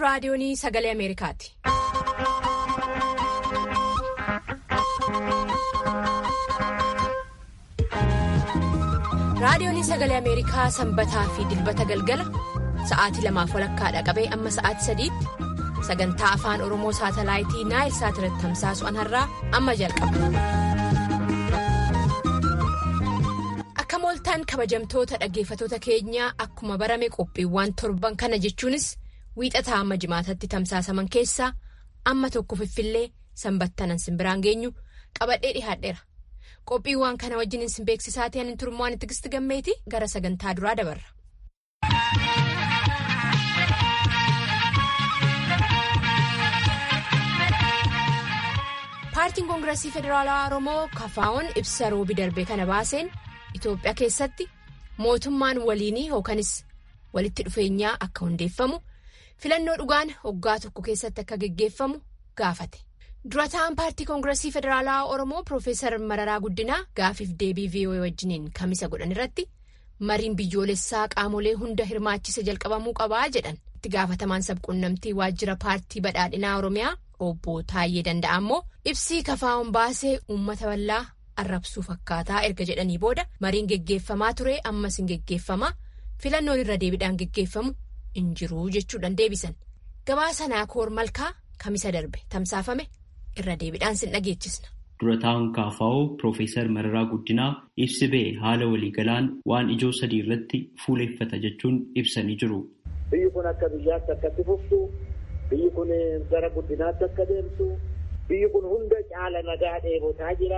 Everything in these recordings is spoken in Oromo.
raadiyoonii sagalee Ameerikaati. Raadiyoonii sagalee Ameerikaa sanbataa fi dilbata galgala sa'aatii 2:00 qabee amma sa'aatii 3 sagantaa afaan Oromoo saatalaayitii Naayil Saat irratti tamsaasu anharraa amma jalqaba. Akka mooltaan kabajamtoota dhaggeeffatoota keenyaa akkuma barame qophiiwwan torban kana jechuunis wiixataa amma jimaatatti tamsaasaman keessaa amma tokko fiffillee sanbattanan simbiraan geenyu qabadhee dhihaadheera. Qophiiwwan kana wajjin isin beeksisaatii ani turmoon itti gisti gammeeti gara sagantaa duraa dabarra. Paartiin Koongireesii Federaalaa Oromoo KFO'n ibsa roobii darbee kana baaseen Itoophiyaa keessatti mootummaan waliinii yookanis walitti dhufeenyaa akka hundeeffamu filannoo dhugaan waggaa tokko keessatti akka geggeeffamu gaafate. Durataan paartii Koongireesii Federaalaa Oromoo Profeesar Mararaa Guddinaa gaafiif deebii VOA wajjiniin kamisa godhan irratti mariin biyyoolessaa qaamolee hunda hirmaachise jalqabamuu qabaa jedhan. Itti gaafatamaan sabquunnamtii waajjira paartii badhaadhinaa Oromiyaa obbo Taayyee Danda'aa immoo ibsii KFO'n baasee uummata bal'aa arrabsuu fakkaataa erga jedhanii booda mariin geggeeffamaa ture ammas hin geggeeffamaa filannoon irra deebiidhaan geggeeffamu hin jiru jechuudhaan deebisan. Gabaasa Naakoor Malkaa kamisa darbe tamsaafame. Irra deebiidhaan sin dhageechisna. Durataan KFO Profeesar Mararaa Guddinaa ibsi ba'e haala waliigalaan waan ijoo sadii irratti fuuleeffata jechuun ibsanii jiru. Biyyi kun akka biyyaatti akkatti fuftu, biyyi kun gara guddinaatti akka deemtu, biyyi kun hunda caala nagaa dheebotaa jira,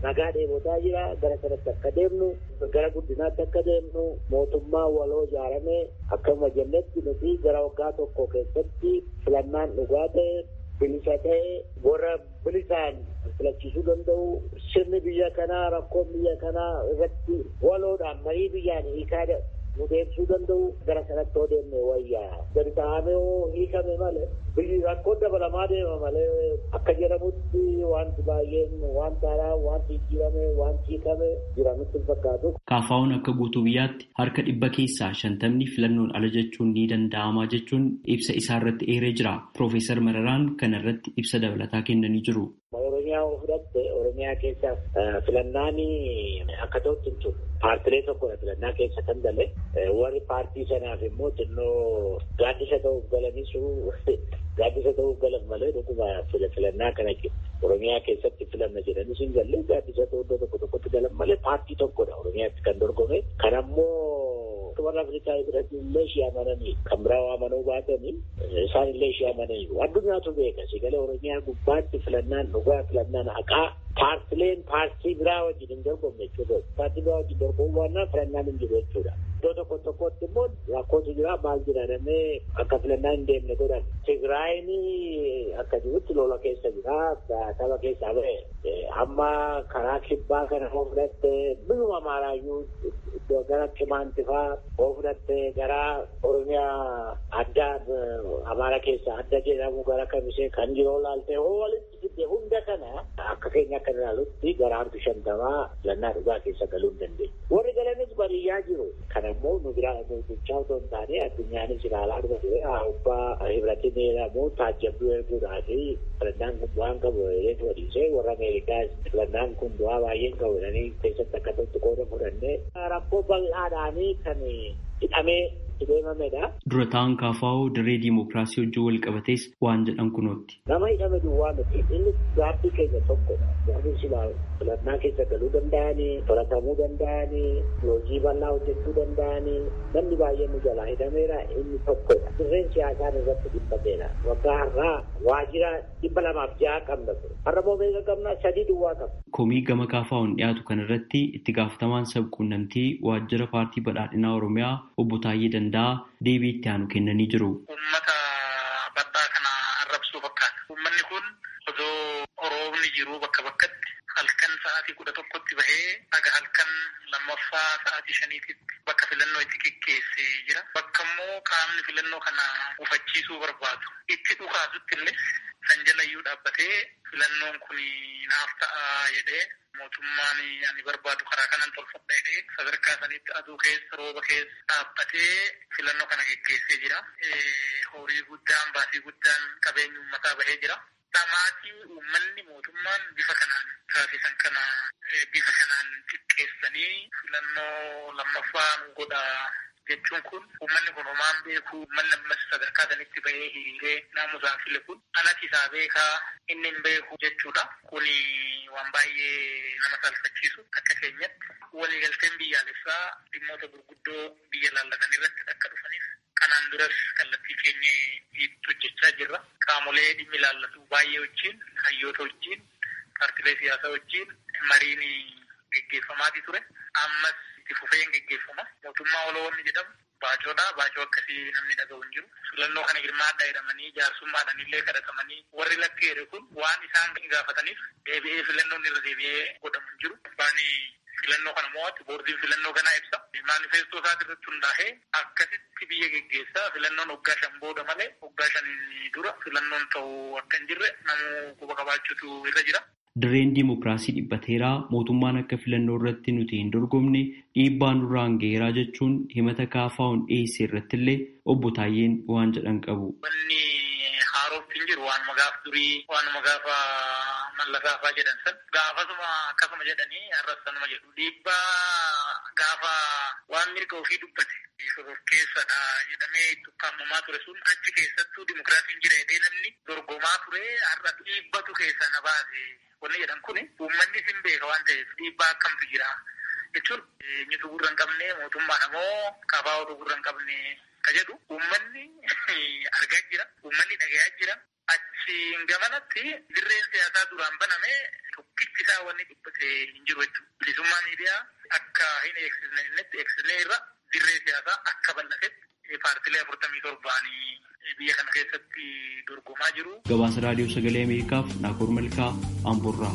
gara sanatti akka deemnu, gara guddinaatti akka deemnu, mootummaa waloo ijaaramee akkuma jennetti nuti gara waggaa tokko keessatti filannaan dhugaa ta'e. Bilisa ta'ee warra bilisaan filachiisuu danda'u sirni biyya kanaa rakkoon biyya kanaa irratti waloodhaan marii biyyaan hiikaa nu deemsuu danda'u gara sanatti yoo deemne wayyaa. Gadi taa'amee hiikame malee biyyi rakkoon dabalamaa deema malee akka jedhamutti wanti baay'een wanta haaraa wanti jijjiirame wanti hiikame jiranutti hin fakkaatu. KFO'n akka guutuu biyyaatti harka 100 keessaa 50 filannoon ala jechuun ni danda'ama jechuun ibsa isaa irratti eeree jira. Profeesar Mararaan kana irratti ibsa dabalataa kennanii jiru. Oromiyaa fudhatte Oromiyaa keessa filannaan akka ta'utti hin turre. Paartilee tokkodha filannaa keessa kan dale warri paartii sanaaf immoo xinnoo gaaddisa ta'uuf galan malee dhuguma filannaa kana Oromiyaa keessatti filanna jedhanis hin galle gaaddisa ta'uu tokkotti galan malee paartii tokkodha Oromiyaatti kan dorgome. Kan ammoo warra Afrikaa biratti illee ishee amananii kan biraa amanuu baatanii isaan illee ishee amananii addunyaatu beeka sigalee Oromiyaa gubbaatti filannaan dhugaa filannaan haqaa paartileen paartii biraa wajjin hin dorgomne jechuudha. Paartii biraa wajjin dorgomuun waan filannaan hin jiru jechuudha. Iddoo tokkotti immoo rakkootu jira maal jedhamee akka filannaan hin deemne godhan. Tigraayin akka jirutti lola keessa jira saba keessaa ba'e. Amma karaa kibbaa kana hoo fudhatte biyuma Amaaraayyuu iddoo gara Qimaantifaa hoo fudhatte gara Oromiyaa addaa Amaara keessa adda jedhamu gara Kamisee kan jiru laaltee hoo walitti fidde hunda kana akka keenya akka ilaalutti gara harki 50 filannaa dhugaa keessa galuu hin dandeenye. Warri galanis baadiyyaa jiru. Kan ammoo nu biraa gochaa otoo hin taane addunyaanis ilaalaa dhufe abbaa hibratiin jedhamu taajjabduu erguudhaafi filannaan kun bu'aan qabu jedhu wadiisee warra Ameerikaas filannaan kun bu'aa baay'een qabu jedhanii keessatti akka tokko qooda fudhannee rakkoo bal'aadhaanii kan hidhamee deemamedha. Durataan KFO dirree diimokiraasii wajjin wal qabatees waan jedhan kunootti. Nama hidhame duwwaa miti inni gaaffii keenya tokkodha. Gaaffiin silaa filannaa keessa galuu danda'anii, to'atamuu danda'anii, hojii bal'aa hojjechuu danda'anii namni baay'een nu jalaa hidhameera inni tokkodha. Dirreen siyaasaan irratti dhiphateera. Waggaa har'aa waajjira 206 qabna ture. Har'a moo meeqa qabna 3 duwwaa qabna. Komii gama KFO'n dhiyaatu kanarratti itti gaafatamaan sabquunnamtii waajjira paartii badhaadhinaa Oromiyaa obbo Taayyee Danda'aa deebii itti aanu kennanii jiru. Uummata badhaa kana arrabsuu fakkaata. Uummanni kun osoo roobni jiru bakka bakkatti halkan sa'aatii 11tti bahee aga halkan lammaffaa sa'aatii 5tti bakka filannoo itti geggeessee jira. Bakka immoo qaamni filannoo kana ufachiisuu barbaadu. Itti dhukaasutti illee san jalayyuu dhaabbatee filannoon kun naaf ta'a jedhee mootummaan ani barbaadu karaa kanan tolfadha jedhee sadarkaa sanitti aduu keessa rooba keessa dhaabbatee filannoo kana geggeessee jira. Horii guddaan baasii guddaan qabeenya uummataa bahee jira. Dhamaatii uummanni mootummaan bifa kanaan taasisan kana bifa kanaan xiqqeessanii filannoo lammaffaa godha jechuun kun uummanni kun homaan beeku uummanni ammas sadarkaa sanitti bahee hiriiree naamusaan file kun alatti isaa beekaa inni hin beeku jechuudha. Kun waan baay'ee nama salphachiisu akka keenyatti waliigalteen biyyaalessaa dhimmoota gurguddoo biyya laallatan irratti akka dhufaniif kanaan duras kallattii keenya hojjechaa jirra. Qaamolee dhimmi laallatu baay'ee wajjin, hayyoota wajjin, paartilee siyaasaa wajjin mariin geggeeffamaatii ture. Ammas itti fufeen geggeeffama. Mootummaa oloonni jedhamu baacoodha. Baacoo akkasii namni dhaga'u hin jiru. Filannoo kana hirmaadhaa jedhamanii jaarsummaadhaan illee kadhatamanii warri lakki jedhe kun waan isaan gaafataniif deebi'ee filannoon irra deebi'ee godhamu hin jiru. Filannoo kana mo'atu boordiin filannoo kanaa ibsa. Maanifeestoo isaati irratti hundaa'ee akkasitti biyya geggeessaa filannoon waggaa 5 booda malee waggaa 5 dura filannoon ta'uu akka hin jirre namuu quba qabaachuutu irra jira. Dirreen diimokiraasii dhiphateeraa mootummaan akka filannoo irratti nuti hin dorgomne dhiibbaa nurraan ga'eeraa jechuun himata kaafaa'uun dhiyeesse irratti illee obbo Taayyeen waan jedhan qabu. Wanni haaroof hin jiru waanuma gaaf durii waanuma gaafa mallasaafaa jedhan san gaafasuma akkasuma jedhanii arrasanuma jedhu dhiibbaa gaafa waan mirga ofii dubbate of keessadha jedhamee tukkaamamaa ture sun achi keessattuu dimokiraasiin jira jedhee namni dorgomaa ture har'a dhiibbatu keessa na baase wanni jedhan kun uummanni sin beeka waan ta'eef dhiibbaa akkamtu jira jechuun eenyutu gurra hin qabne mootummaan ammoo kafaa'otu gurra hin qabne ka jedhu uummanni argaa jira uummanni dhagayaa jira. Achiin gamanatti dirreen siyaasaa duraan baname tokkichi isaa wanni dhiphate hin jiru jechuudha. Bilisummaa miidiyaa akka hin eegsisne irra dirree siyaasaa akka bal'atetti paartilee 47 biyya kana keessatti dorgomaa jiru. Gabaasa raadiyoo sagalee Ameerikaaf Naakoor Malkaa Amburraa.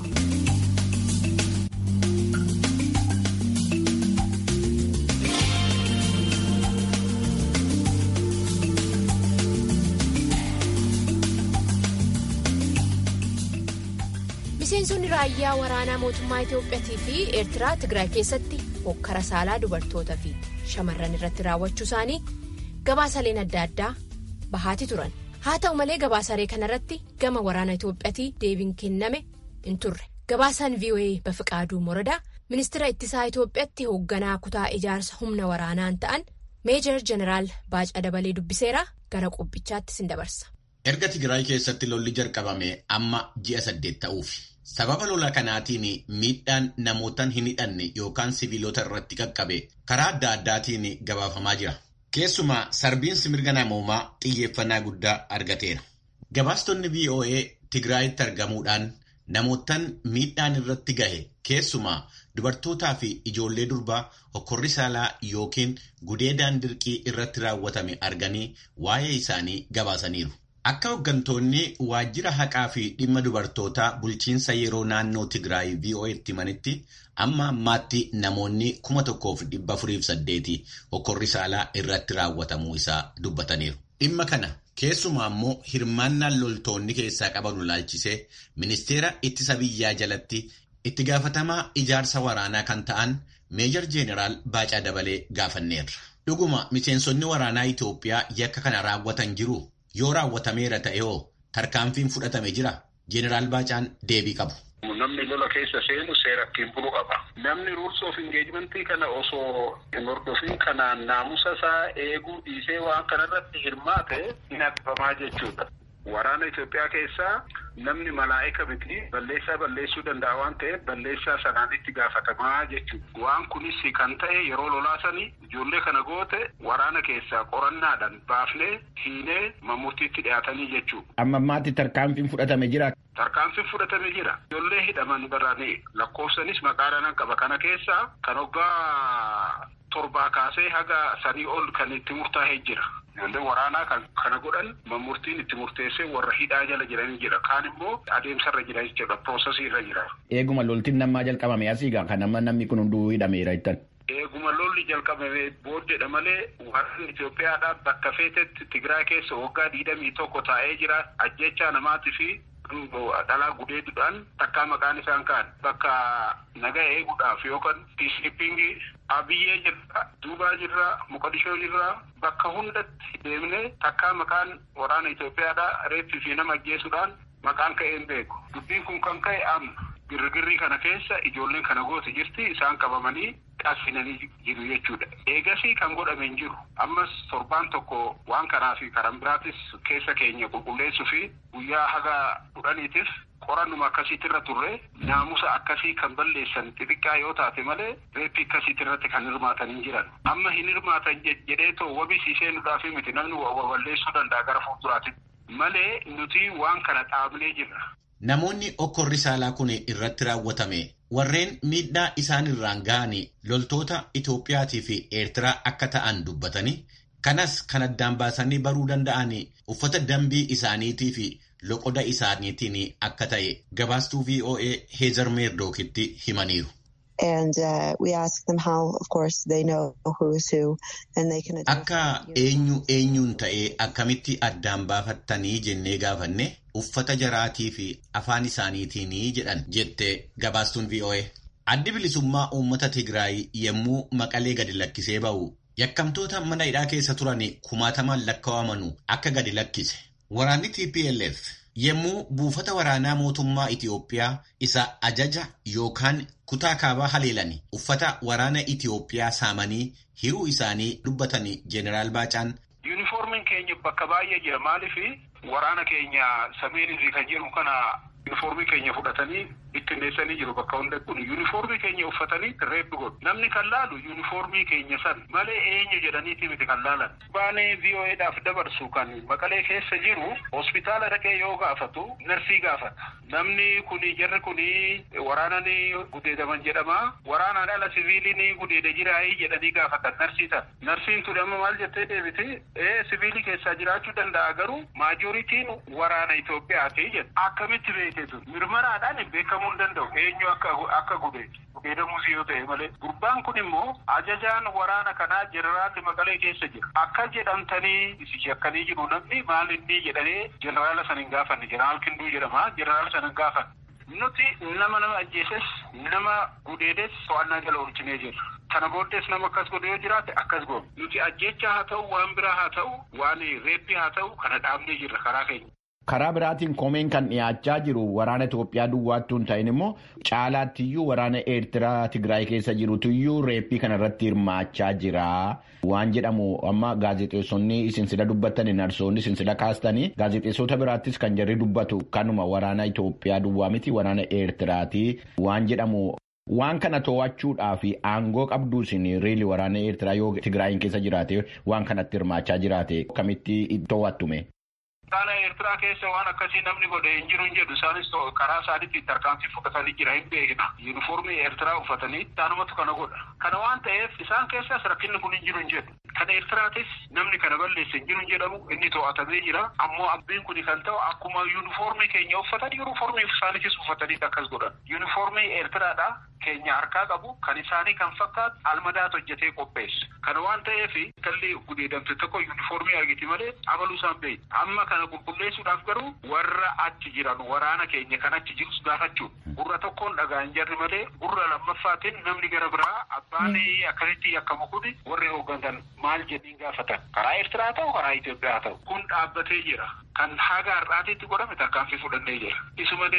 Miseensonni raayyaa waraanaa mootummaa Itoophiyaatii fi Eertiraa Tigraay keessatti hokkara saalaa dubartootaa fi shamarran irratti raawwachuu isaanii gabaasaleen adda addaa bahaati turan. Haa ta'u malee gabaasaalee kanarratti gama waraana Itoophiyaatii deebiin kenname hin turre. Gabaasaan VOA Bafiqaaduu Moradaa ministeera ittisaa Itoophiyaatti hoogganaa kutaa ijaarsa humna waraanaan ta'an Meejar Jeneraal Baacaa Dabalee dubbiseera gara qubbichaatti sin dabarsa. Erga Tigraay keessatti lolli jalqabame amma ji'a 8 ta'uufi. Sababa lola kanaatiin miidhaan namootaan hin hidhanne yookaan siviilota irratti qaqqabe karaa adda addaatiin gabaafamaa jira. Keessumaa sarbiinsi mirga namoomaa xiyyeeffannaa guddaa argateera. Gabaastonni VOA Tigraayitti argamuudhaan namootaan miidhaan irratti gahe keessumaa dubartootaa fi ijoollee durbaa hokkorri saalaa yookiin gudeedaan dirqii irratti raawwatame arganii waa'ee isaanii gabaasaniiru. Akka hooggantoonni waajjira haqaa fi dhimma dubartootaa bulchiinsa yeroo naannoo Tigraay VOA'tti himanitti amma ammaatti namoonni 1408 hokkorri saalaa irratti raawwatamuu isaa dubbataniiru. Dhimma kana keessumaa immoo hirmaannaan loltoonni keessaa qaban ilaalchisee ministeera ittisa biyyaa jalatti itti gaafatamaa ijaarsa waraanaa kan ta'an Meejar Jeneraal Baacaa Dabalee gaafanneerra. Dhuguma miseensonni waraanaa Itoophiyaa yakka kana raawwatan jiru. Yoo raawwatameera ta'e hoo tarkaanfiin fudhatame jira? Jeneraal Baacaan deebii qabu. Namni lola keessa seenu seera ittiin bulu qaba. Namni rules of engagement kana osoo hin hordofin kanaan naamusa isaa eeguu dhiisee waan kanarratti hirmaate hin addabamaa jechuudha. Waraana Itoophiyaa keessaa namni malaa'ika miti balleessaa balleessuu danda'a waan ta'eef balleessaa sanaan itti gaafatamaa jechuudha. Waan kunis kan ta'e yeroo lolaasanii ijoollee kana goote waraana keessaa qorannaadhaan baafnee hiinee murtiitti dhiyaatanii jechuudha. Amma ammaatti tarkaanfiin fudhatame jira. Tarkaanfiin fudhatame jira. Ijoollee hidhaman barraanii lakkoofsanis maqaadhaan qaba kana keessaa kan hoggaa 7 kaasee haga 3 ol kan itti murtaa'ee jira. Ijoollee waraanaa kana godhan murtiin itti murteessee warra hidhaa jala jiranii jira. Kaan immoo adeemsarra jira jechuudha. Piroosesii irra jira. Eeguma loltiin namaa jalqabame asiigaa kan amma namni kun hunduu hidhameera jettan. Eeguma lolli lolli jalqabame booddeedha malee waraanni Itoophiyaadhaa bakka feetetti Tigraay keessa waggaa 21 taa'ee jira. Ajjechaa namaatii fi dhalaa gudeeduudhaan takkaa maqaan isaan kaan bakka nagaa eeguudhaaf yookaan piisnippingii Abiyyee jirra, Duubaa jirra, Moqodishoo jirra, bakka hundatti deemnee takkaa maqaan waraana Itoophiyaadhaa reeffii fi nama ajjeesuudhaan maqaan ka'een beeku. Dubbiin kun kan ka'e amma girgirrii kana keessa ijoolleen kana goote jirti isaan qabamanii qasinanii jiru jechuudha. Eegasii kan godhame hin jiru. Ammas torbaan tokko waan kanaa fi karan biraatis keessa keenya qulqulleessuu fi guyyaa haga 10tiif qorannuma akkasiitirra turre naamusa akkasii kan balleessan xixiqqaa yoo taate malee reeppii akkasiitirratti kan hirmaatan hin jiran. Amma hin hirmaatan jedhee too wabisiisee nudhaaf miti namni balleessuu danda'a gara fuulduraatti malee nuti waan kana dhaabnee jirra. Namoonni okkorri saalaa kun irratti raawwatame warreen miidhaa isaan irraan ga'anii loltoota Itoophiyaatii fi Eertiraa akka ta'an dubbatanii kanas kan addaan baasanii baruu danda'anii uffata dambii isaaniitii fi loqoda isaaniitiin akka ta'e gabaastuu VOA Heezar Meerdookitti himaniiru. And we ask them how, of course, they know who is who, and they can. Akka eenyuun ta'ee akkamitti addaan baafattanii jennee gaafanne uffata jaraatii fi afaan isaaniitiin jedhan jette gabaastuun VOA. Addi bilisummaa uummata Tigraay yommuu Maqalee gadi lakkisee ba'u yakkamtoota mana hidhaa keessa turan 1000 lakkaa'amanu akka gadi lakkise. Waraanni TPLF yommuu buufata waraanaa mootummaa Itiyoophiyaa isa ajaja yookaan kutaa kaabaa haleelanii uffata waraana Itiyoophiyaa saamanii hiruu isaanii dubbatanii Jeneraal Baacaan. Yuunifoormiin keenya bakka baay'ee jira maaliif waraana keenya Sameerii kan jedhu kana yuunifoormii keenya fudhatanii ittinneessanii jiru bakka hunda kun yuunifoormii keenya uffatanii reebbi godhu. Namni kan laalu yuunifoormii keenya san malee eenyu jedhaniiti miti kan laalan. Baanee VOAdhaaf dabarsu kan Maqalee keessa jiru hospitaala dhaqee yoo gaafatu narsii gaafata. Namni kuni jarri kuni waraanani gudeedaman jedhama. Waraanaan ala siviiliin gudeeda jiraayii jedhanii gaafatan narsii tan. Narsiin tun amma maal jettee deebiti? Siviilii keessaa jiraachuu danda'a garuu maajoritiin waraana Itoophiyaati jedhu. Akkamitti beeketu? Mirmaraadhaan beekamuu hin danda'u. Eenyu akka gudeedamuus yoo ta'e malee. Gurbaan kun immoo ajajaan waraana kanaa jeneraalli Maqalee keessa jira. Akka jedhamtanii isi akkanii jiru namni maal inni jedhanii jeneraala sana hin gaafanne. Jeneraal Kinduu jedhama. Jeneraala sana hin gaafanne. Nuti nama ajjeeses nama gudeedes to'annaa jala oolchinee jirra. Kana booddees nama akkas godhe yoo jiraate akkas goone. Nuti ajjecha haa ta'u waan biraa haa ta'u waan reeppii haa ta'u kana dhaabnee jirra karaa keenya. Karaa biraatiin komeen kan dhiyaachaa jiru waraana Itoophiyaa duwwaattuu hin ta'in immoo caalaattiyyuu waraana Eertiraa Tigraay keessa jirutuyyuu reeppii kanarratti hirmaachaa jira. Waan jedhamu amma gaazexeessonni isin sila dubbattani narsoonni isin sila kaastanii gaazexeessota biraattis kan jarri dubbatu kanuma waraana Itoophiyaa duwwaa miti waraana Eertiraati waan jedhamu. Waan kana to'achuudhaaf aangoo qabduu isin riili waraana Eertiraa yoo Tigraayin keessa jiraate waan kanatti hirmaachaa jiraate akkamitti to'attume? Kana Eertiraa keessa waan akkasii namni godhe hin jiru hin jedhu isaanis karaa isaaniitti tarkaanfii fudhatanii jira hin beekna. Yuunifoormii Eertiraa uffatanii taanumatu kana godha. Kana waan ta'eef isaan keessas rakkinni kun hin jiru hin jedhu. Kana Eertiraatis namni kana balleesse hin jiru hin jedhamu inni to'atamee jira. Ammoo abbiin kun kan ta'u akkuma yuunifoormii keenya uffatan yuunifoormii isaaniitis uffatanii akkas godhan. Yuunifoormii Eertiraadhaa keenya harkaa qabu kan isaanii kan fakkaatu almadaat hojjetee qopheesse. Kana waan ta'eef kalli gudeedamte tokko yuunifoormii argiti malee abaluu isaan beeyi. Amma kana qulqulleessuudhaaf garuu warra achi jiran waraana keenya kan achi jirus gaafachuu. Gurra tokkoon dhagaan jarri malee gurra lammaffaatiin namni gara biraa abbaan akkasitti yakkamu kun warri hooggantan maal jedhiin gaafatan. Karaa Eertiraa ta'u karaa Itoophiyaa ta'u. Kun dhaabbatee jira. Kan haga har'aatiitti godhame tarkaanfii fudhannee jira. Isuma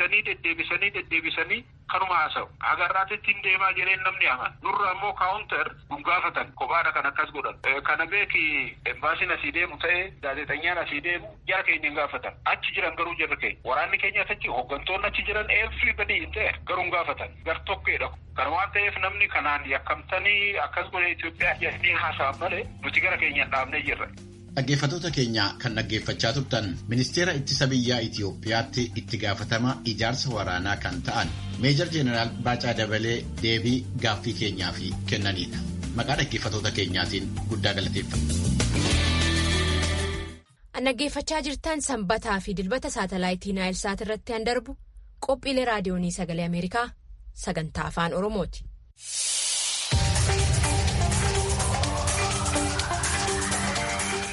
deddeebisanii kanuma haasa'u. Haga har'aatiitti hin deemaa jireen namni aman. Nurra ammoo kaawuntar kun gaafatan kophaadha kan akkas godhan. Kana beeki embaasiin asii deemu ta'ee gaazexeessaan asii deemu jara keenya hin gaafatan. Achi jiran garuu jarri keenya. Waraanni keenya achi hooggantoonni achi jiran everybody hin ta'e garuu hin gaafatan. Gar-tokkeedha. Kana waan ta'eef namni kanaan yakkamtanii akkas godhe Itoophiyaa jedhanii haasa'an malee nuti gara keenyaan dhaabnee jirra. Dhaggeeffattoota keenya kan dhaggeeffachaa turtan ministeera ittisa biyyaa Itiyoophiyaatti itti gaafatama ijaarsa waraanaa kan ta'an Meejor Jeneraal Baacaa Dabalee deebii gaaffii keenyaaf kennanidha. Maqaa dhaggeeffattoota keenyaatiin guddaa galateeffanna. Dhaggeeffachaa jirtan sanbataa fi dilbata saatalaayitii Naayilsaat irratti kan darbu qophiilee raadiyoonii sagalee Ameerikaa sagantaa afaan Oromooti.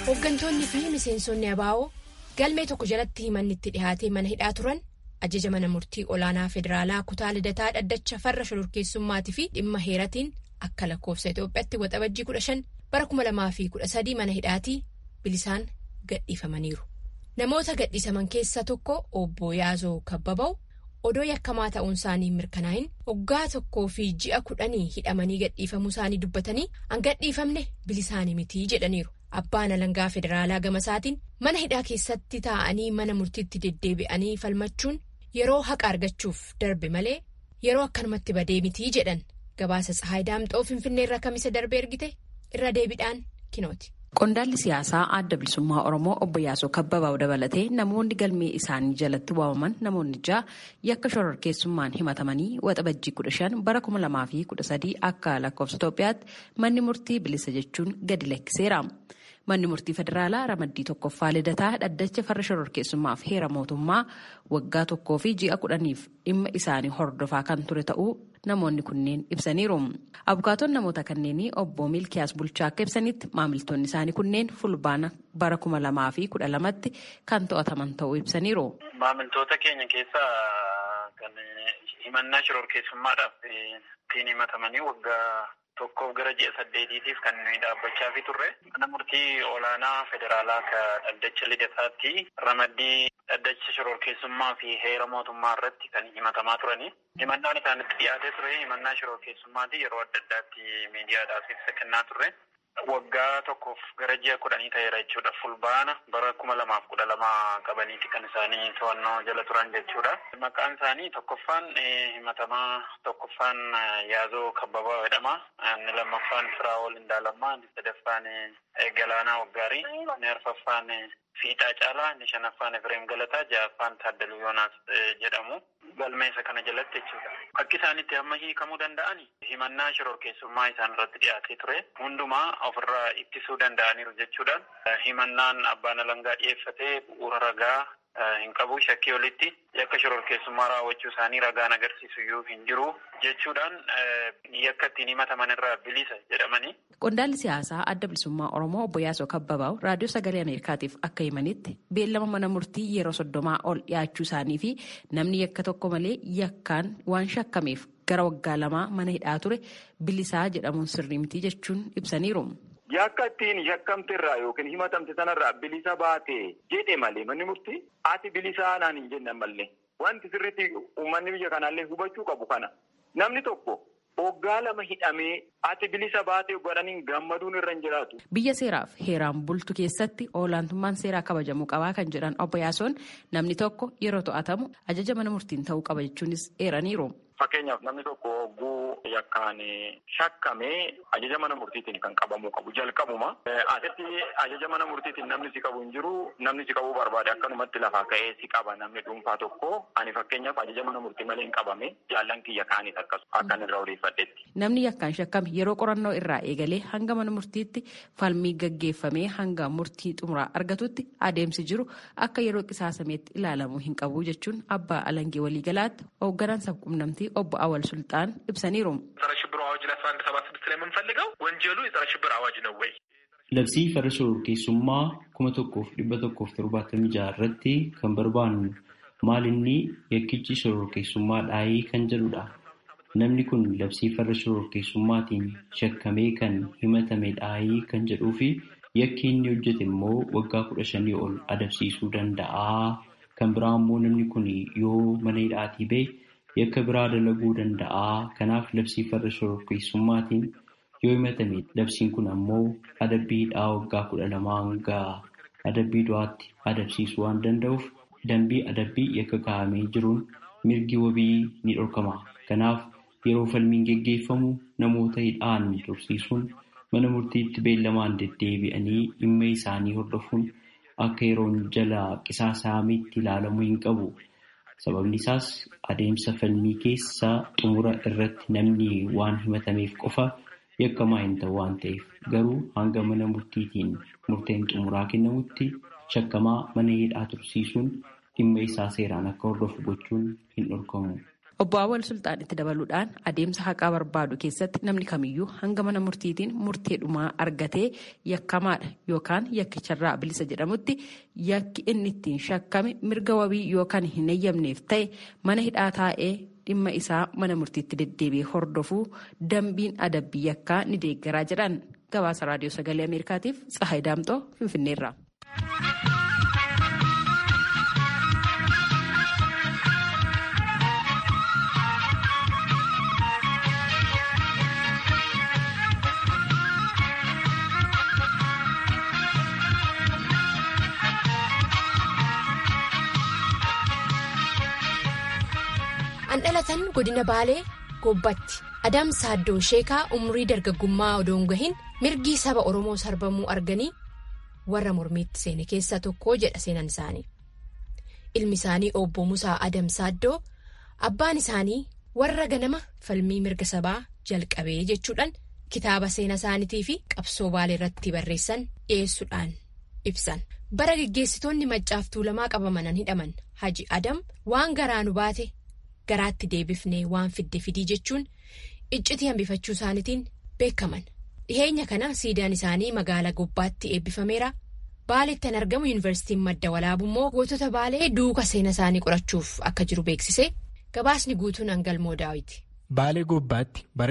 Hooggantoonni fi miseensonni ABO galmee tokko jalatti himanni itti dhihaatee mana hidhaa turan ajaja mana murtii olaanaa federaalaa kutaa lidataa dhaddacha farra shororkeessummaatii fi dhimma heeratiin akka lakkoofsa Itoophiyaatti waxabajjii 15 bara 2013 mana hidhaatii bilisaan gadhiifamaniiru. Namoota gadhiisaman keessaa tokko obbo Yaazoo Kabbabaw odoo yakkamaa ta'uun isaanii mirkanaa'in waggaa 1 fi ji'a 10 hidhamanii gadhiifamuu isaanii dubbatanii an gadhiifamne bilisaanii mitii jedhaniiru. Abbaan alangaa federaalaa gama isaatiin mana hidhaa keessatti taa'anii mana murtiitti deddeebi'anii falmachuun yeroo haqa argachuuf darbe malee yeroo akkanumatti badee mitii jedhan. Gabaasa Tsahaay Daamxoo Finfinneerraa kamisa darbe ergite irra deebiidhaan kinooti. Qondaalli siyaasaa adda bilisummaa Oromoo obbo Yaasoo Kabbabaw dabalatee namoonni galmee isaanii jalatti waamaman namoonni 6 yakka shororkeessummaan himatamanii waxabajjii 15 bara 2013 akka lakkoofsa Itoophiyaatti manni murtii bilisa jechuun gadi lakkiseera. Manni murtii federaalaa ramaddii 1ffaa lidataa dhaddacha farra shororkeessummaaf heera mootummaa waggaa 1 fi ji'a 10f dhimma isaanii hordofaa kan ture ta'uu namoonni kunneen ibsaniiru. Abukaatoon namoota kanneenii obbo Milkiyaas Bulchaa akka ibsanitti maamiltoonni isaanii kunneen fulbaana bara 2012tti kan to'ataman ta'uu ibsaniiru. Maamiltoota keenya keessaa kan himannaa shororkeessummaadhaaf ittiin himatamanii waggaa 1 gara ji'a 8tiif kan nuyi dhaabbachaa fi turre mana murtii olaanaa federaalaa ka dhaddacha lidataatti ramaddii dhaddacha shororkeessummaa fi heera mootummaa irratti kan himatamaa turani. Himannaan isaanitti dhiyaatee ture himannaa shororkeessummaati yeroo adda addaatti miidiyaadhaaf ibsa kennaa turre. Waggaa 1 gara ji'a 10 ta'eera jechuudha. Fulbaana bara 2012 qabaniiti kan isaanii to'annoo jala turan jechuudha. Maqaan isaanii tokkoffaan himatamaa tokkoffaan Yaazoo Kabbabaw jedhama. Inni lammaffaan Firaa'ol Indaalammaa, inni sadaffaan Galaanaa Waggaarii, inni arfaffaan Fiixaa Caalaa, inni shanaffaan Efreem Galataa, ja'affaan Taaddaluu Yoonaas jedhamu. Galmeessa kana jalatti jechuudha. Akka isaanitti amma hiikamuu danda'ani himannaa shororkeessummaa isaan irratti dhiyaatee ture hundumaa ofirraa ittisuu danda'aniiru jechuudhaan himannaan abbaan alangaa dhiyeeffatee bu'uura ragaa hin qabu shakkii olitti yakka shororkeessummaa raawwachuu isaanii ragaan agarsiisu iyyuu hin jiru jechuudhaan yakka ittiin himataman irraa bilisa jedhamanii. Qondaalli siyaasaa adda bilisummaa Oromoo obbo Yaasoo Kabbabaw raadiyoo sagalee Ameerikaatiif akka himanitti beellama mana murtii yeroo 30 ol dhiyaachuu isaanii fi namni yakka tokko malee yakkaan waan shakkameef gara waggaa 2 mana hidhaa ture bilisaa jedhamuun sirrii miti jechuun ibsaniiru. Yakka ittiin shakkamterraa yookiin himatamte sanarraa bilisa baatee jedhe malee manni murtii ati bilisaa naan hin jenne malee wanti sirriitti uummanni biyya kanaallee hubachuu qabu kana namni tokko waggaa 2 hidhamee ati bilisa baatee godhaniin gammaduun irra hin jiraatu. Biyya seeraaf heeraan bultu keessatti olaantummaan seeraa kabajamuu qabaa kan jedhan obbo Yaasoon namni tokko yeroo to'atamu ajaja mana murtiin ta'uu qaba jechuunis eeraniiru. Fakkeenyaaf namni tokko hogguu yakkaan shakkamee ajaja mana murtiitiin kan qabamuu qabu jalqabuma. Asitti ajaja mana murtiitiin namni si qabu hin jiru, namni si qabuu barbaade akkanumatti lafaa ka'ee si qaba namni dhuunfaa tokko. Ani fakkeenyaaf ajaja mana murtii malee hin qabame jaallan kiyya kaaniis akkasuma akkan irraa odeeffadhetti. Namni yakkaan shakkame yeroo qorannoo irraa eegalee hanga mana murtiitti falmii gaggeeffamee hanga murtii xumuraa argatutti adeemsi jiru akka yeroo qisaasameetti ilaalamuu hin qabu jechuun abbaa alangee waliigalaatti hoogganaan sabquunnamtii obbo Awwal Sultaan ibsaniiru. ጸረ ሽብር አዋጅ ላይ 1176 ላይ የምንፈልገው ወንጀሉ የጸረ ሽብር አዋጅ ነው ወይ? Labsii farra shororkeessummaa 1176 irratti kan barbaannu maalinni yakkichi shororkeessummaa dhaayii kan jedhudha. Namni kun labsii farra shororkeessummaatiin shakkamee kan himatame dhaayii kan jedhuu fi yakki inni hojjete immoo waggaa 15 ol adabsiisuu danda'a. Kan biraa immoo namni kun yoo mana hidhaatii ba'e yakka biraa dalaguu danda'a. Kanaaf labsii farra shororkeessummaatiin yoo himatame labsiin kun ammoo adabbii hidhaa waggaa 12 hanga adabbii du'aatti adabsiisuu waan danda'uuf dambii adabbii yakka kaa'amee jiruun mirgi wabii ni dhorkama. Kanaaf yeroo falmiin geggeeffamu namoota hidhaan tursiisuun mana murtiitti beellamaan deddeebi'anii dhimma isaanii hordofuun akka yeroon jala qisaasameetti ilaalamuu hin qabu. Sababni isaas adeemsa falmii keessa xumura irratti namni waan himatameef qofa yakkamaa hin ta'u waan ta'eef garuu hanga mana murtiitiin murteen xumuraa kennamutti shakkamaa mana hidhaa tursiisuun dhimma isaa seeraan akka hordofu gochuun hin dhorkamu. Obbo Awwal Sultaan itti dabaluudhaan adeemsa haqaa barbaadu keessatti namni kamiyyuu hanga mana murtiitiin murtee dhumaa argatee yakkamaadha yookaan yakkicharraa bilisa jedhamutti yakki inni ittiin shakkame mirga wabii yookaan hin eeyyamneef ta'e mana hidhaa taa'ee dhimma isaa mana murtiitti deddeebi'ee hordofuu dambiin adabbii yakkaa ni deeggaraa jedhan. Gabaasa Raadiyoo Sagalee Ameerikaatiif Tsahaay Daamxoo Finfinneerraa. Dhalatan godina Baalee Gobbatti Adam Saaddoo Sheekaa umrii dargaggummaa odoo hin gahin mirgi saba Oromoo sarbamuu arganii warra mormiitti seene keessaa tokko jedha seenan isaanii. Ilmi isaanii obbo Musaa Adam Saaddoo abbaan isaanii warra ganama falmii mirga sabaa jalqabee jechuudhaan kitaaba seenaa isaaniitii fi qabsoo Baalee irratti barreessan dhiyeessuudhaan ibsan. Bara geggeessitoonni Maccaaf Tuulamaa qabamanan hidhaman Haji Adam waan garaa nu baate. Garaatti deebifnee waan fidde fidii jechuun iccitii hambifachuu isaaniitiin beekaman. Dhiheenya kana siidaan isaanii magaalaa Gobbaatti eebbifameera. Baaleetti kan argamu yuunivarsiitiin Madda Walaabuu immoo gootota Baalee duuka seena isaanii qorachuuf akka jiru beeksise. Gabaasni guutuun Angalmoo Daawiti. Baalee Gobbaatti bara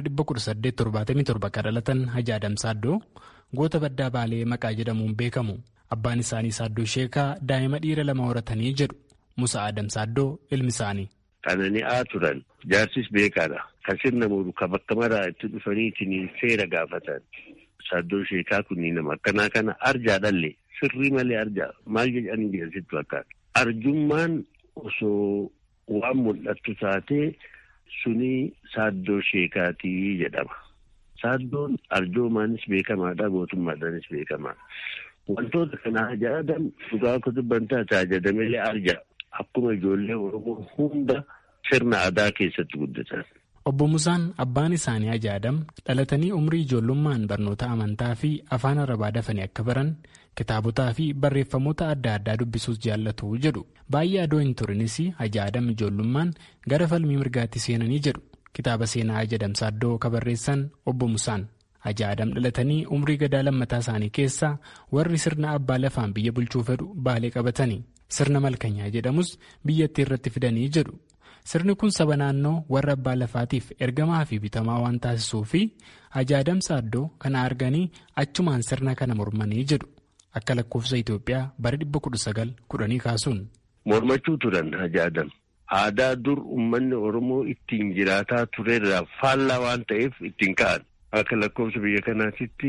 1877 kan dhalatan Haji Adam Saaddoo goota baddaa Baalee maqaa jedhamuun beekamu. Abbaan isaanii Saaddoo Sheekaa daa'ima dhiira 2 horatanii jedhu Musaa Adam Saaddoo ilmi isaanii. Qanani'aa turan jaarsis beekaadha. Kan sirna muru kan bakka maraa itti dhufaniitiin seera gaafatan. Saaddoo Sheekaa kunniin nama akkanaa kana arjaa dhalle sirrii malee arjaa maal jedhanii jedhasittu akkaata. Arjummaan osoo waan mul'attu taatee suni Saaddoo Sheekaatii jedhama. Saaddoon arjoomaanis beekamaadha gootummaadhaanis beekamaadha. Wantoota kana ajaa'iban dhugaa akka dubbantaa taajadamelee arjaa. Akkuma ijoollee Oromoo hunda sirna aadaa keessatti guddatan. Obbo Musaan abbaan isaanii Haji Adam dhalatanii umrii ijoollummaan barnoota amantaa fi afaan Arabaa dafanii akka baran kitaabotaa fi barreeffamoota adda addaa dubbisuus jaallatu jedhu. Baay'ee adoo hin turinis Haji Adam ijoollummaan gara falmii mirgaatti seenanii jedhu. Kitaaba seenaa Haji Adam Saaddoo kan barreessan Obbo Musaan. Haji Adam dhalatanii umrii gadaa lammataa isaanii keessaa warri sirna abbaa lafaan biyya bulchuu fedhu Baalee qabatanii. Sirna malkanyaa jedhamus biyyattii irratti fidanii jedhu. Sirni kun saba naannoo warra abbaa lafaatiif ergamaa fi bitamaa waan taasisuu fi Haji Adam Saaddoo kana arganii achumaan sirna kana mormanii jedhu. Akka lakkoofsa Itoophiyaa bara 1910 kaasuun. Mormachuu turan Haji Adam. Aadaa dur uummanni Oromoo ittiin jiraataa turerraa faallaa waan ta'eef ittiin ka'an. Akka lakkoofsa biyya kanaatitti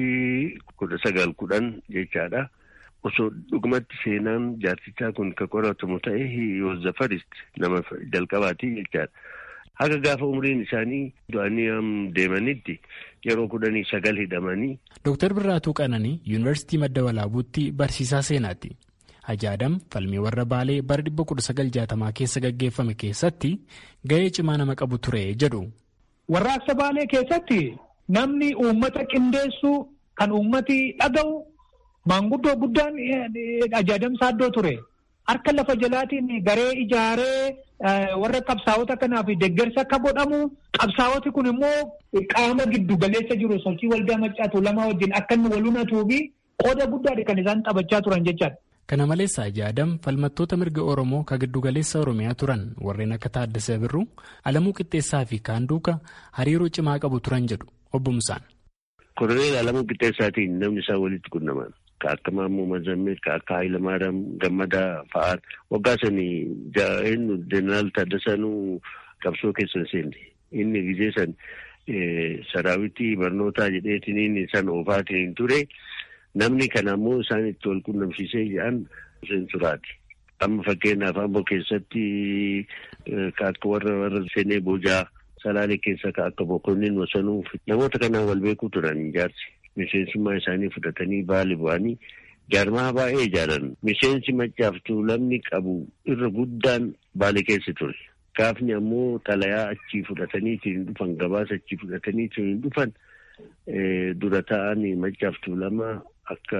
1910 jechaadha. Osoo dhugumatti seenaan jaarsichaa kun kan qoratamu ta'e Yoozzafarist nama jalqabaati jechaadha. Haga gaafa umriin isaanii du'anii deemanitti yeroo 19 hidhamanii. Dr. Birraatuu Qananii Yuunivarsiitii Madda Walaabuutti barsiisaa seenaati. Haji Adam falmii warra Baalee bara 1960 keessa gaggeeffame keessatti gahee cimaa nama qabu ture jedhu. Warraaqsa Baalee keessatti namni uummata qindeessu kan uummati dhaga'u. Maanguddoo guddaan Haji Adam Saaddoo ture. Harka lafa jalaatiin garee ijaaree warra qabsaa'ota kanaaf deeggarsa akka godhamu. Qabsaa'oti kun immoo qaama giddu galeessa jiru sochii waldaa Maccaa Tuulamaa wajjin akka inni walunnatuu fi qooda guddaadha kan isaan taphachaa turan jechaadha. Kana malees Haji Adam falmattoota mirga Oromoo kan giddu galeessa Oromiyaa turan warreen akka Taaddasee Birruu, Alamuu Qixxeessaa fi Kaanduuka hariiroo cimaa qabu turan jedhu Obbo Musaan. Koloneel Alamuu Qixxeessaatiin namni isaa walitti qunnaman. Ka akka Maammoo Mazammil, ka akka Hayilamaariyaam Gammadaa fa'aan waggaa sanii Jeneraal Taaddasaanuu qabsoo keessa seenne. Inni gizee san saraawitii barnootaa jedheetiin inni san oofaatiin ture. Namni kana ammoo isaan itti wal qunnamsiisee jedhan seensuraati. Amma fakkeenyaaf Amboo keessatti ka akka warra seenee boojaa Salaalee keessa ka akka Bokonnin Wasanuu namoota kanaan wal beekuu turan jaarsi. Miseensummaa isaanii fudhatanii Baalee bu'anii jaarmaa baay'ee ijaaran. Miseensi Maccaaf Tuulamni qabu irra guddaan Baalee keessa ture. Gaafni ammoo xalayaa achii fudhataniitiin dhufan gabaasa achii fudhataniitiin dhufan dura ta'anii Maccaaf Tuulamaa akka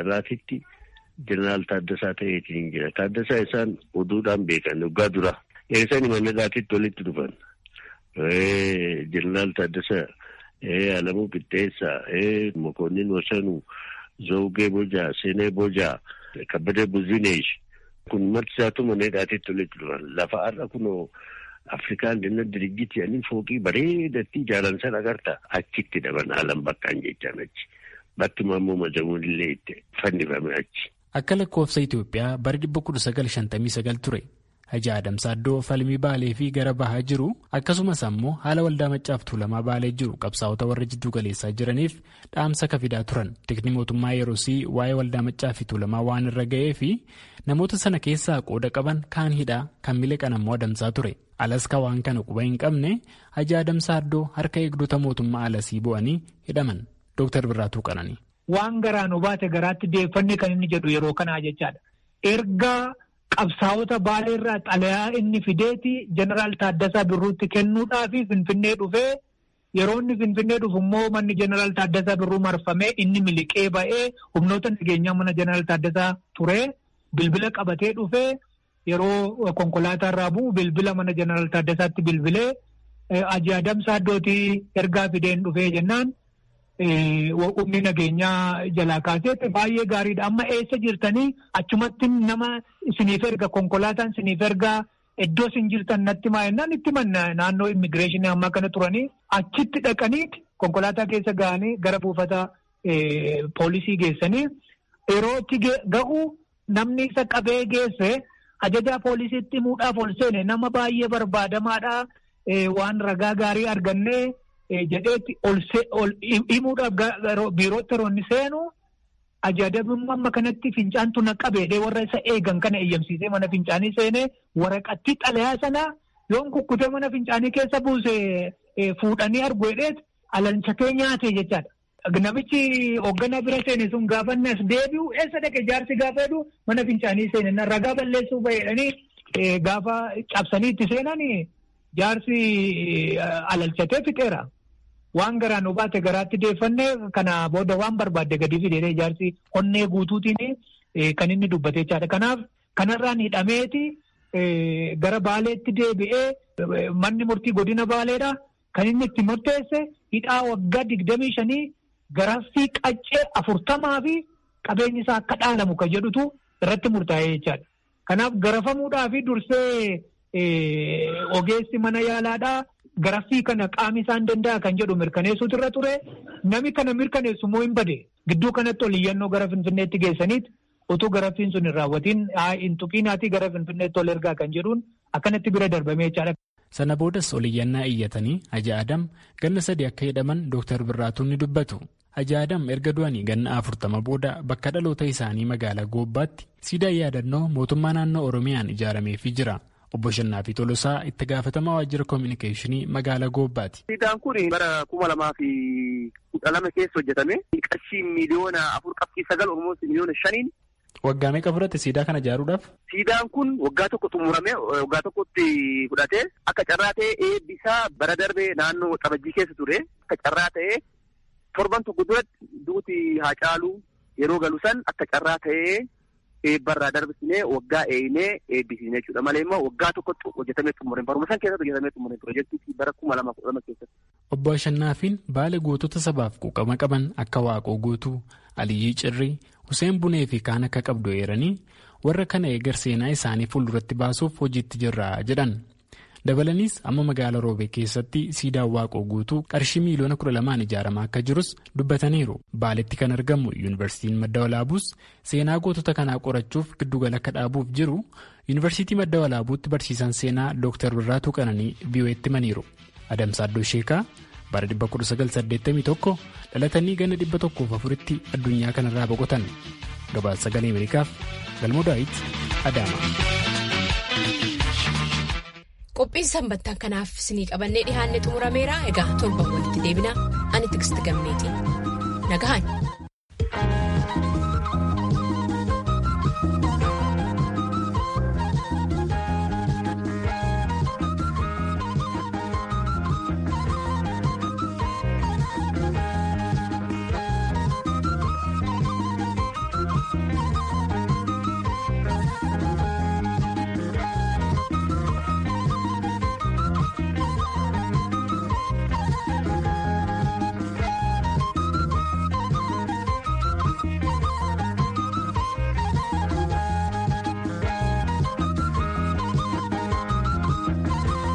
carraatitti Jeneraal Taaddasaa ta'eetiin jira. Taaddasaa isaan oduudhaan beekan waggaa dura. Eessani mannadaatitti walitti dhufan. Jeneraal Taaddasaa, Alamuu Qixxeessaa, Mokonnin Wasanuu, Zawugee Bojaa, Seenee Bojaa, Kabbadee Buzineesh. Kun marti isaatu mannadaatitti walitti dhufan. Lafa har'a kunoo Afrikaan dinna dirigiti jedhanii fooqii bareedatti ijaaran sana agarta. Achitti dhaban alam bakkaan jechaan achi. Bakki Maammoo Majamuun illee itti fannifame achi. Akka lakkoofsa Itoophiyaa bara 1959 ture. Hajji Adam Saaddoo falmii Baalee fi gara bahaa jiru akkasumas ammoo haala waldaa Maccaaf Tuulamaa Baalee jiru qabsaa'ota warra jidduu galeessaa jiraniif dhaamsa kafidaa turan. Tikni mootummaa yeroosii waa'ee waldaa Maccaaf Tuulamaa waan irra ga'ee fi namoota sana keessaa qooda qaban kaan hidhaa kan miliqan ammoo adamsaa ture. Alaska waan kana quba hin qabne Hajji Adam Saaddoo harka eegdota mootummaa alasii bu'anii hidhaman. Dr. Birraatuu Qananii. Waan garaan baate garaatti deeffannee kan inni jedhu yeroo kanaa jechaadha. Erga qabsaa'ota Baalee irraa xalayaa inni fideeti Jeneraal Taaddasaa Birruutti kennuudhaafi Finfinnee dhufee yeroo inni Finfinnee dhufu immoo manni Jeneraal Taaddasaa Birruu marfamee inni miliqee ba'ee humnoota nageenyaa mana Jeneraal Taaddasaa ture bilbila qabatee dhufee yeroo konkolaataa irraa bu'u bilbila mana Jeneraal Taaddasaatti bilbilee Hajji Adam Saaddootii ergaa fideen dhufee jennaan. Humni nageenyaa jalaa kaaseetti baay'ee gaariidha. Amma eessa jirtanii achumatti nama isiniif erga konkolaataan isiniif ergaa iddoo isin jirtan natti maa'ennaan itti manna naannoo immigireeshinii ammaa kana turanii achitti dhaqaniiti konkolaataa keessa ga'anii gara buufata poolisii geessanii yeroo itti ga'u namni isa qabee geesse ajajaa poolisiitti himuudhaaf ol seene nama baay'ee barbaadamaadha waan ragaa gaarii argannee. Jedheetti ol himuudhaaf biirootti roonni seenu ajajabummaa amma kanatti fincaantu na qabeedhe warra isa eegan kana eeyyamsiisee mana fincaanii seenee waraqatti xalayaa sana yoon kukkutee mana fincaanii keessa buuse fuudhanii arguudheet alalchatee nyaate jechaadha. Namichi hoogganaa bira seene sun gaafannas deebi'u eessa dhaqe jaarsi gaafa jedhu mana fincaanii seene ragaa balleessuu baheedhanii gaafa cabsanii itti seenanii jaarsi alalchatee fixeera. Waan garaan baate garaatti deeffannee kana booda waan barbaadde gadi fidee jaarsi onnee guutuutiin kan inni dubbate jechaadha. Kanaaf kanarraan hidhameeti gara Baaleetti deebi'ee manni murtii godina Baaleedha. Kan inni itti murteesse hidhaa waggaa 25 garaffii qaccee 40 fi qabeenyi isaa akka dhaalamu kan jedhutu irratti murtaa'ee jechaadha. Kanaaf garafamuudhaaf dursee ogeessi mana yaalaadhaa. Garaffii kana qaami isaan danda'a kan jedhu mirkaneessuutu irra ture. Nami kana mirkaneessu immoo hin bade. Gidduu kanatti ol iyyannoo gara Finfinneetti geessaniit utuu garaffiin sun hin raawwatiin hin tuqiinaatii gara Finfinneetti ol ergaa kan jedhuun akkanatti bira darbamee jechaadha. Sana boodas ol iyyannaa iyyatanii Hajji Adam ganna 3 akka hidhaman Dr. Birraatuun ni dubbatu. Hajji Adam erga du'anii ganna 40 booda bakka dhaloota isaanii magaalaa Goobbaatti siidaa yaadannoo mootummaa naannoo Oromiyaan ijaarameefii jira. Obbo Shannaafi Tolosaa itti gaafatamaa waajjira koominikeeshinii magaalaa Goobbaati. Siidaan kun bara 2012 keessa hojjetame. Qarshii miliyoona 4.9 Oromoos miliyoona 5. Waggaa meeqa fudhate siidaa kana ijaaruudhaaf? Siidaan kun waggaa tokko xumuramee waggaa tokkotti fudhatee akka carraa ta'ee eebbisaa bara darbee naannoo Xabajjii keessa ture. Akka carraa ta'ee torban tokko duratti duuti Haacaaluu yeroo galu san akka carraa ta'ee. Eebbarraa darbisnee waggaa eeyinee eebbisiisne jechuudha. Malee immoo waggaa tokkotti hojjetamee xumureen baruma san keessatti hojjetamee xumureen piroojeektii bara 2010 keessatti. Obbo Shannaafiin Baalee gootota sabaaf quuqama qaban akka Waaqoo Guutuu, Aliyyii Cirrii, Huseen Bunee fi kaan akka qabdu eeranii warra kana eegar seenaa isaanii fuulduratti baasuuf hojiitti jirra jedhan. Dabalaniis amma magaalaa Roobee keessatti siidaan Waaqoo Guutuu qarshii miliyoona 12 ijaaramaa akka jirus dubbataniiru. Baaleetti kan argamu Yuunivarsiitiin Madda Walaabuus seenaa gootota kanaa qorachuuf giddugala akka dhaabuuf jiru Yuunivarsiitii Madda Walaabuutti barsiisan seenaa Dr. Birraatuu Qananii VOA'tti himaniiru. Adam Saaddoo Sheekaa bara 1981 dhalatanii ganna 104tti addunyaa kanarraa boqotan. Gabaasa Sagalee Ameerikaaf Galmoo Daawit Adaama. Qophiin sanbattaan kanaaf isinii qabannee dhihaanne xumurameera. Egaa torban walitti deebina ani Tigisti Gammeetii. Nagahan.